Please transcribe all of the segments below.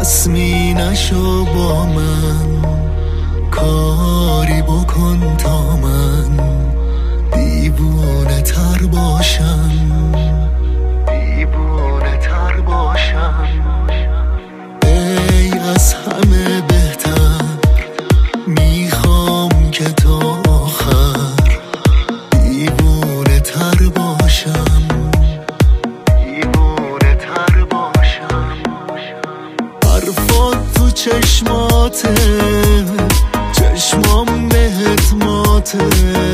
خصمی نشو با من، کاری بکن تا من دیوونه تر باشم، دیوونه تر باشم. ای از همه بهتر میخوام که تا آخر دیوونه تر باشم، دیوونه تر باشم. حرفات تو چشماته، چشمام بهت ماته،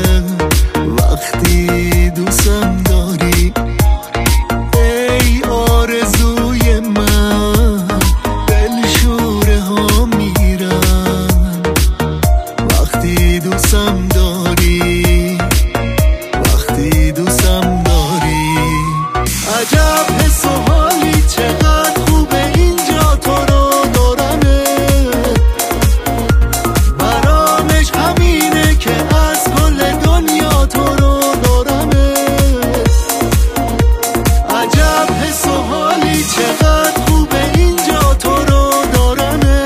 وقتی دوستم داری ای آرزوی من، دل شوره ها میرن وقتی دوستم داری، وقتی دوستم داری. عجب حس و حالی، چقدر خوبه اینجا تو رو دارمه، برامش همینه که از کل دنیا تو رو دارمه. عجب حس و حالی، چقدر خوبه اینجا تو رو دارمه،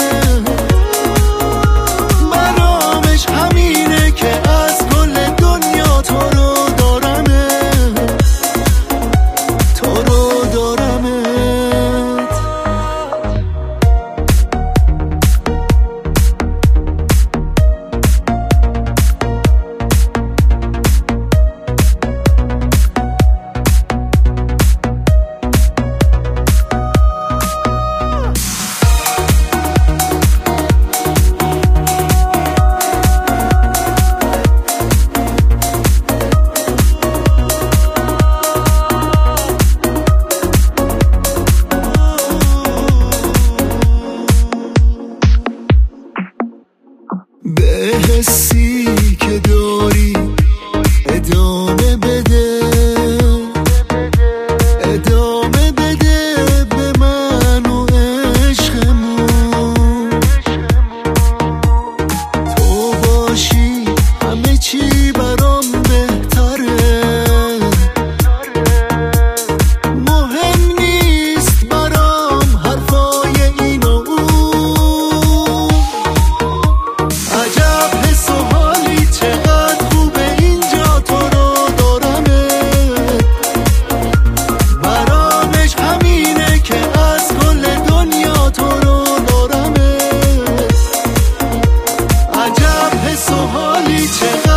برامش همینه که از کل دنیا تو رو دارمه، تو رو دارمه. به حسی که داری ادامه بده، ادامه بده به من و عشقمون. تو باشی همه چی برام بهتره، مهم نیست برام حرفای این و اون. عجب حس و حالی، چقدر خوبه اینجا تو رو دارمه، برامش همینه که از کل دنیا تو رو دارمه. عجب حس و حالی، چقدر